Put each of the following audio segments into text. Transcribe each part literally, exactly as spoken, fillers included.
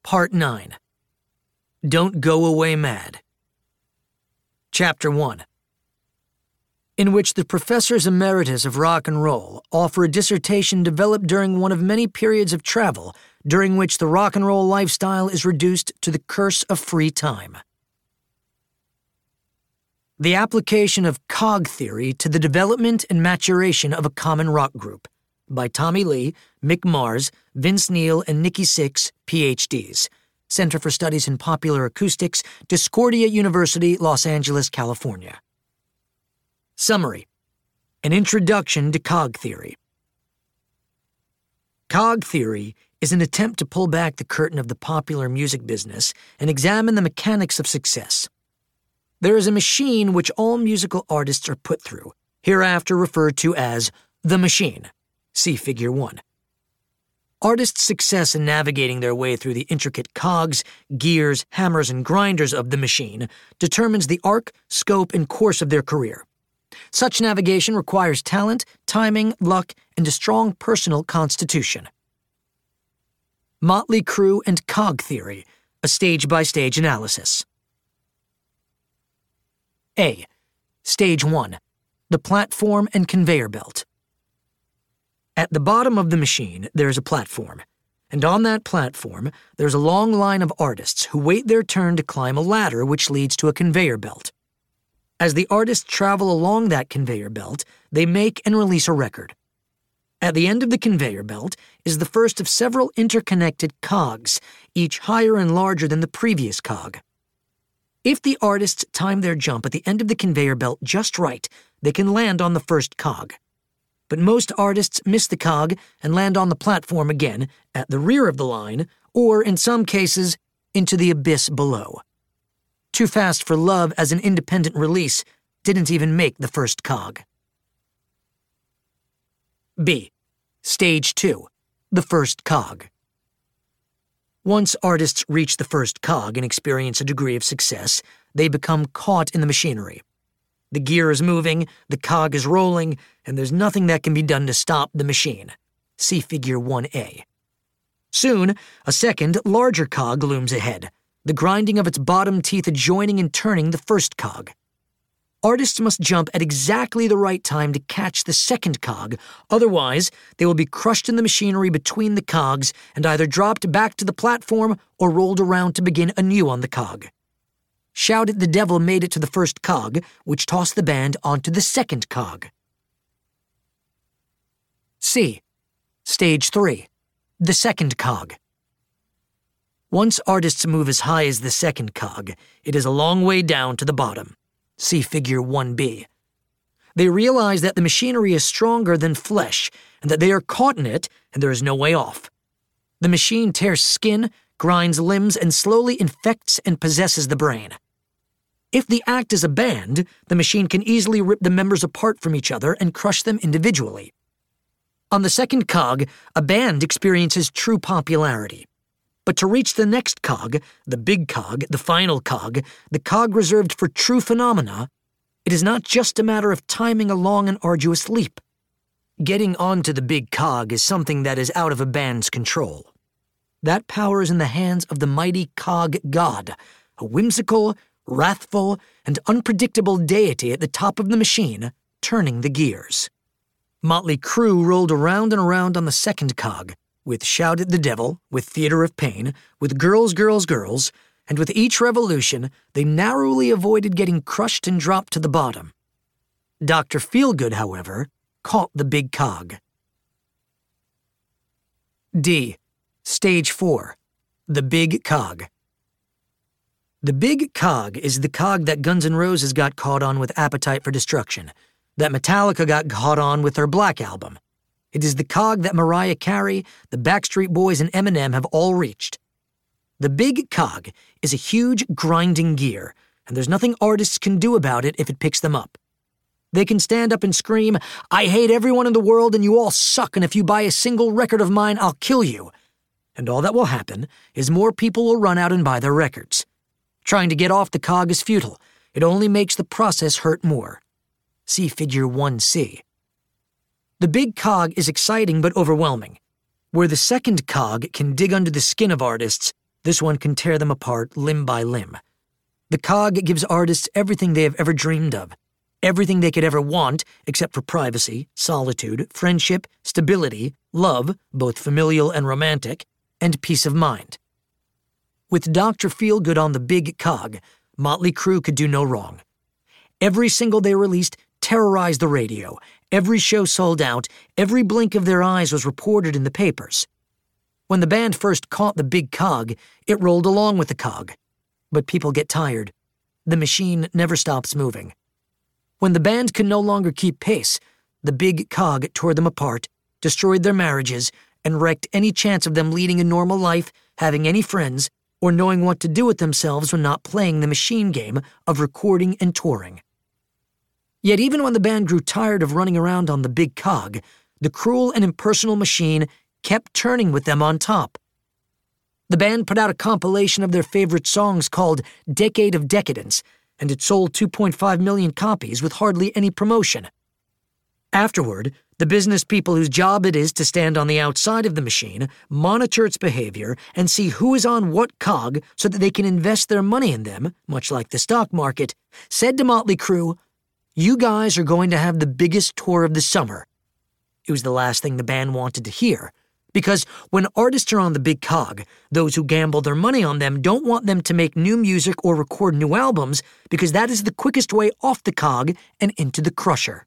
Part nine. Don't Go Away Mad. Chapter one. In which the professors emeritus of rock and roll offer a dissertation developed during one of many periods of travel during which the rock and roll lifestyle is reduced to the curse of free time. The application of cog theory to the development and maturation of a common rock group, by Tommy Lee, Mick Mars, Vince Neil, and Nikki Sixx, P H Ds, Center for Studies in Popular Acoustics, Discordia University, Los Angeles, California. Summary. An introduction to cog theory. Cog theory is an attempt to pull back the curtain of the popular music business and examine the mechanics of success. There is a machine which all musical artists are put through, hereafter referred to as the machine. See Figure one. Artists' success in navigating their way through the intricate cogs, gears, hammers, and grinders of the machine determines the arc, scope, and course of their career. Such navigation requires talent, timing, luck, and a strong personal constitution. Motley Crue and Cog Theory, a stage-by-stage analysis. A. Stage one. The platform and conveyor belt. At the bottom of the machine, there is a platform, and on that platform, there's a long line of artists who wait their turn to climb a ladder which leads to a conveyor belt. As the artists travel along that conveyor belt, they make and release a record. At the end of the conveyor belt is the first of several interconnected cogs, each higher and larger than the previous cog. If the artists time their jump at the end of the conveyor belt just right, they can land on the first cog. But most artists miss the cog and land on the platform again, at the rear of the line, or, in some cases, into the abyss below. Too Fast for Love as an independent release didn't even make the first cog. B. Stage two. The first cog. Once artists reach the first cog and experience a degree of success, they become caught in the machinery. The gear is moving, the cog is rolling, and there's nothing that can be done to stop the machine. See Figure one A. Soon, a second, larger cog looms ahead, the grinding of its bottom teeth adjoining and turning the first cog. Artists must jump at exactly the right time to catch the second cog, otherwise they will be crushed in the machinery between the cogs and either dropped back to the platform or rolled around to begin anew on the cog. Shout at the Devil made it to the first cog, which tossed the band onto the second cog. C. Stage three. The second cog. Once artists move as high as the second cog, it is a long way down to the bottom. See Figure one B. They realize that the machinery is stronger than flesh and that they are caught in it and there is no way off. The machine tears skin, grinds limbs, and slowly infects and possesses the brain. If the act is a band, the machine can easily rip the members apart from each other and crush them individually. On the second cog, a band experiences true popularity. But to reach the next cog, the big cog, the final cog, the cog reserved for true phenomena, it is not just a matter of timing a long and arduous leap. Getting onto the big cog is something that is out of a band's control. That power is in the hands of the mighty cog god, a whimsical, wrathful, and unpredictable deity at the top of the machine, turning the gears. Motley Crue rolled around and around on the second cog, with Shout at the Devil, with Theater of Pain, with Girls, Girls, Girls, and with each revolution, they narrowly avoided getting crushed and dropped to the bottom. Doctor Feelgood, however, caught the big cog. D. Stage four. The big cog. The big cog is the cog that Guns N' Roses got caught on with Appetite for Destruction, that Metallica got caught on with their Black Album. It is the cog that Mariah Carey, the Backstreet Boys, and Eminem have all reached. The big cog is a huge, grinding gear, and there's nothing artists can do about it if it picks them up. They can stand up and scream, "I hate everyone in the world and you all suck, and if you buy a single record of mine, I'll kill you." And all that will happen is more people will run out and buy their records. Trying to get off the cog is futile. It only makes the process hurt more. See Figure one C. The big cog is exciting but overwhelming. Where the second cog can dig under the skin of artists, This one can tear them apart limb by limb. The cog gives artists everything they have ever dreamed of, everything they could ever want except for privacy, solitude, friendship, stability, love, both familial and romantic, and peace of mind. With Doctor Feelgood on the big cog, Motley Crue could do no wrong. Every single they released terrorized the radio. Every show sold out. Every blink of their eyes was reported in the papers. When the band first caught the big cog, it rolled along with the cog. But people get tired. The machine never stops moving. When the band could no longer keep pace, the big cog tore them apart, destroyed their marriages, and wrecked any chance of them leading a normal life, having any friends, or knowing what to do with themselves when not playing the machine game of recording and touring. Yet even when the band grew tired of running around on the big cog, the cruel and impersonal machine kept turning with them on top. The band put out a compilation of their favorite songs called Decade of Decadence, and it sold two point five million copies with hardly any promotion. Afterward, the business people whose job it is to stand on the outside of the machine, monitor its behavior, and see who is on what cog so that they can invest their money in them, much like the stock market, said to Motley Crue, "You guys are going to have the biggest tour of the summer." It was the last thing the band wanted to hear, because when artists are on the big cog, those who gamble their money on them don't want them to make new music or record new albums because that is the quickest way off the cog and into the crusher.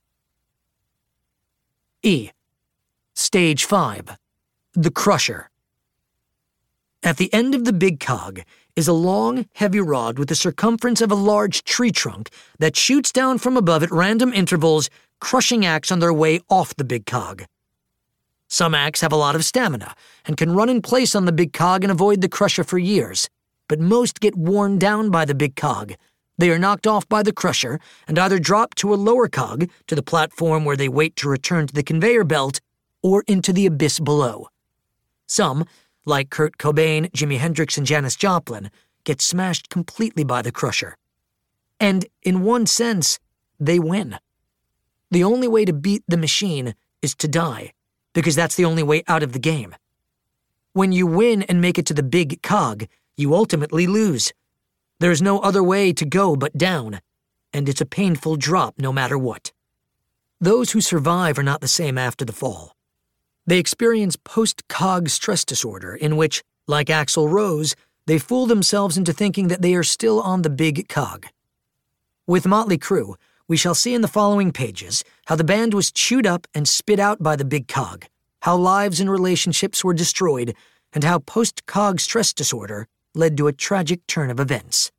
E. Stage five. The Crusher. At the end of the big cog is a long, heavy rod with the circumference of a large tree trunk that shoots down from above at random intervals, crushing acts on their way off the big cog. Some acts have a lot of stamina and can run in place on the big cog and avoid the crusher for years, but most get worn down by the big cog. They are knocked off by the crusher and either drop to a lower cog, to the platform where they wait to return to the conveyor belt, or into the abyss below. Some, like Kurt Cobain, Jimi Hendrix, and Janis Joplin, get smashed completely by the crusher. And, in one sense, they win. The only way to beat the machine is to die, because that's the only way out of the game. When you win and make it to the big cog, you ultimately lose. There is no other way to go but down, and it's a painful drop no matter what. Those who survive are not the same after the fall. They experience post-cog stress disorder in which, like Axl Rose, they fool themselves into thinking that they are still on the big cog. With Motley Crue, we shall see in the following pages how the band was chewed up and spit out by the big cog, how lives and relationships were destroyed, and how post-cog stress disorder led to a tragic turn of events.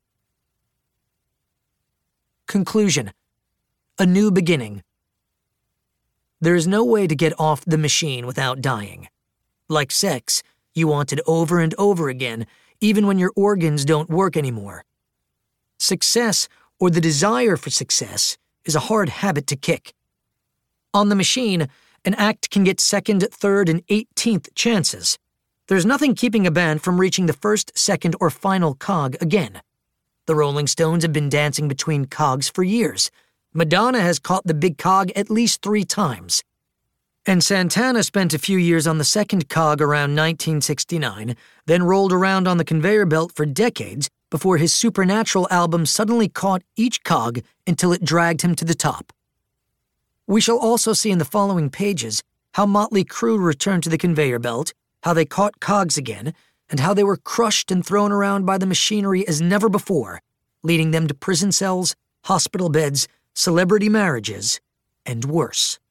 Conclusion. A new beginning. There is no way to get off the machine without dying. Like sex, you want it over and over again, even when your organs don't work anymore. Success, or the desire for success, is a hard habit to kick. On the machine, an act can get second, third, and eighteenth chances. There's nothing keeping a band from reaching the first, second, or final cog again. The Rolling Stones have been dancing between cogs for years. Madonna has caught the big cog at least three times. And Santana spent a few years on the second cog around nineteen sixty-nine, then rolled around on the conveyor belt for decades before his Supernatural album suddenly caught each cog until it dragged him to the top. We shall also see in the following pages how Motley Crue returned to the conveyor belt, how they caught cogs again, and how they were crushed and thrown around by the machinery as never before, leading them to prison cells, hospital beds, celebrity marriages, and worse.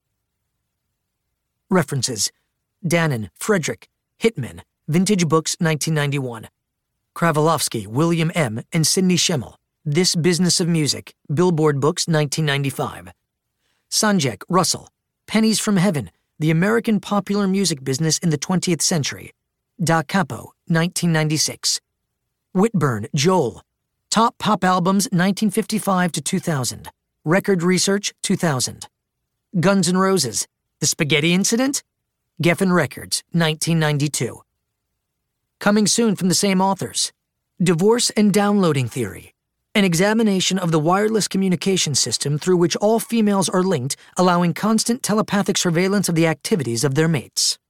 References: Dannon, Frederick, Hitman, Vintage Books, nineteen ninety-one. Kravalovsky, William M., and Sidney Schemmel, This Business of Music, Billboard Books, nineteen ninety-five. Sanjek, Russell, Pennies from Heaven, The American Popular Music Business in the twentieth Century, Da Capo, nineteen ninety-six. Whitburn, Joel, Top Pop Albums nineteen fifty-five to two thousand, Record Research two thousand. Guns N' Roses, The Spaghetti Incident? Geffen Records, nineteen ninety-two. Coming soon from the same authors, Divorce and Downloading Theory, an examination of the wireless communication system through which all females are linked, allowing constant telepathic surveillance of the activities of their mates.